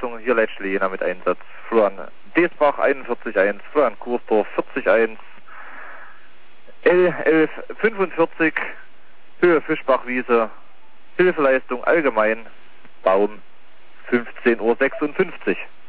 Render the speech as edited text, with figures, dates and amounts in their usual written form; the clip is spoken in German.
Leistung, hier Leitschle Jena mit Einsatz. Florian Desbach 41,1, Florian Kursdorf 40,1, L11 45, Höhe Fischbachwiese, Hilfeleistung allgemein, Baum 15:56 Uhr.